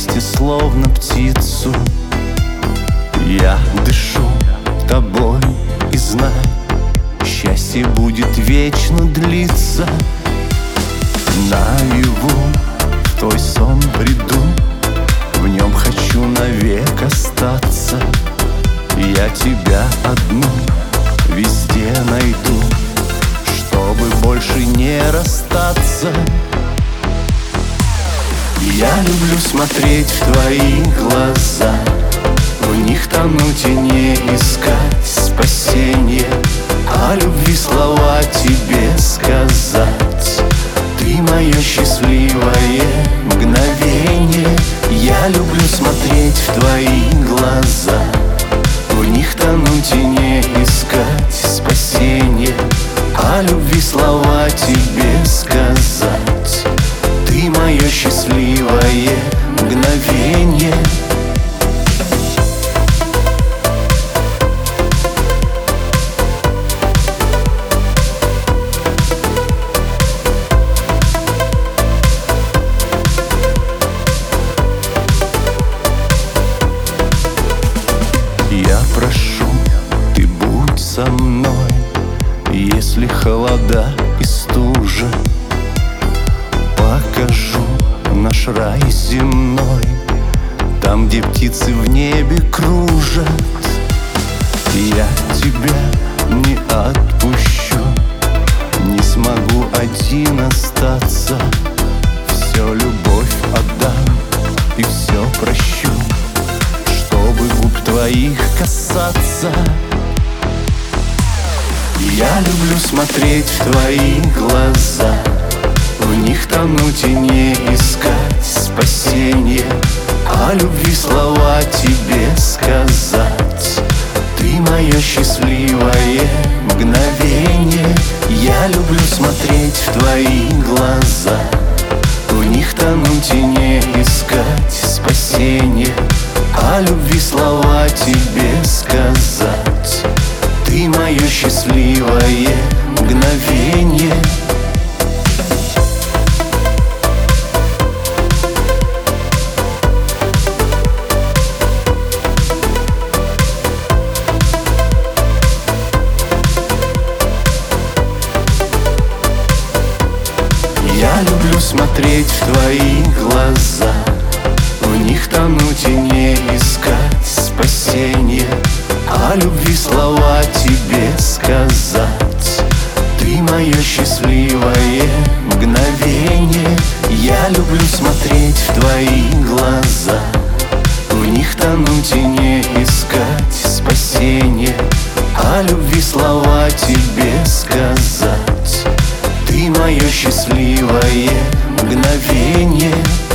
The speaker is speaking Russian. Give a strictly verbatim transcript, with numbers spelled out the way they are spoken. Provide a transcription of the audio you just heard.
вместе, словно птицу. Я дышу тобой и знаю, счастье будет вечно длиться. Наяву в твой сон приду, в нем хочу навек остаться. Я тебя одну везде найду, чтобы больше не расстаться. Я люблю смотреть в твои глаза, в них тонуть и не искать спасения, о любви слова тебе сказать. Ты мое счастливое мгновение. Я люблю смотреть в твои глаза, в них тонуть и не искать спасения, о любви слова тебе сказать. Ты мое счастливое мгновение. Я прошу, ты будь со мной, если холода и стужа. Покажу наш рай земной, там, где птицы в небе кружат. Я тебя не отпущу, не смогу один остаться. Все любовь отдам и все прощу, чтобы губ твоих касаться. Я люблю смотреть в твои глаза, в них тонуть и не искать спасения, о любви слова тебе сказать. Ты мое счастливое мгновение. Я люблю смотреть в твои глаза, в них тонуть и не искать спасения, о любви слова тебе сказать. Ты мое счастливое мгновение. Я люблю смотреть в твои глаза, в них тонуть и не искать спасения, о любви слова тебе сказать. Ты мое счастливое мгновение. Я люблю смотреть в твои глаза, в них тонуть и не искать спасения, о любви слова тебе сказать. Ты мое счастливое мгновение.